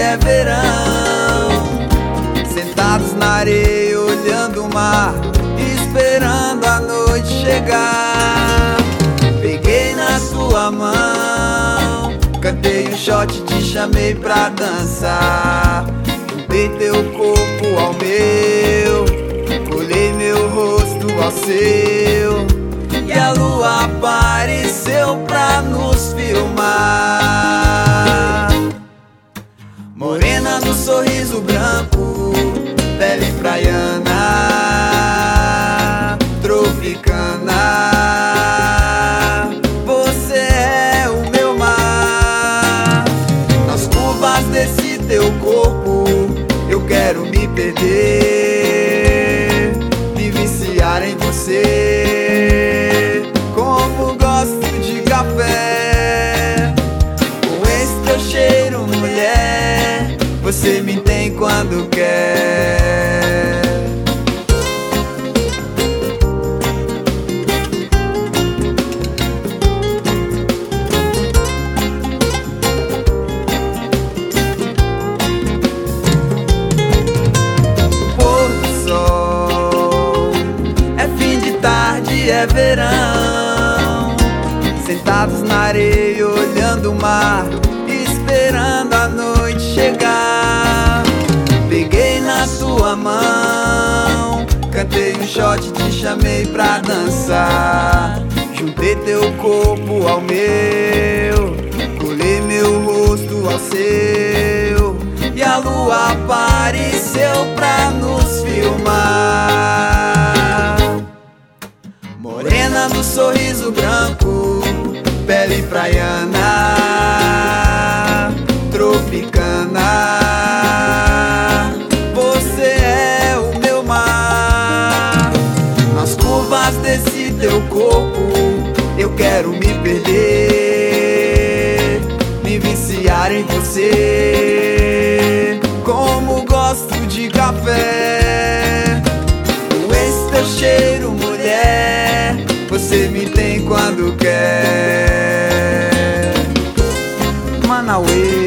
é verão, sentados na areia olhando o mar, esperando a noite chegar. Peguei na sua mão, cantei um shot, te chamei pra dançar. Juntei teu corpo ao meu, colei meu rosto ao seu, e a lua apareceu pra nos filmar. Morena no sorriso branco, pele praiana, tropicana. Você é o meu mar. Nas curvas desse teu corpo eu quero me perder, me viciar em você. Como gosto de café, com esse teu cheiro, mulher, você me tem quando quer. Pôr do sol, é fim de tarde, é verão, sentados na areia olhando o mar, esperando a noite chegar. Peguei na sua mão, cantei um shot, te chamei pra dançar. Juntei teu corpo ao meu, colei meu rosto ao seu, e a lua apareceu pra nos filmar. Morena no sorriso branco, pele praiana, tropicana. Você é o meu mar. Nas curvas desse teu corpo eu quero me perder, me viciar em você. Como gosto de café, com esse teu cheiro, mulher, você me tem quando quer. Manauê.